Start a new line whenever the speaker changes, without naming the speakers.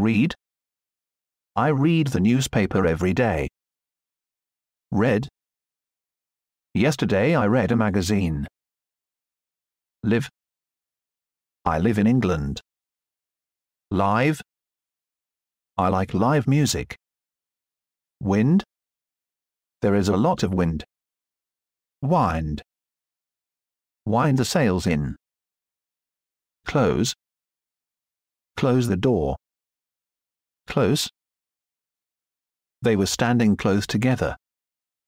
Read. I read the newspaper every day. Read. Yesterday I read a magazine. Live. I live in England. Live. I like live music. Wind. There is a lot of wind. Wind. Wind the sails in. Close. Close the door. Close. They were standing close together.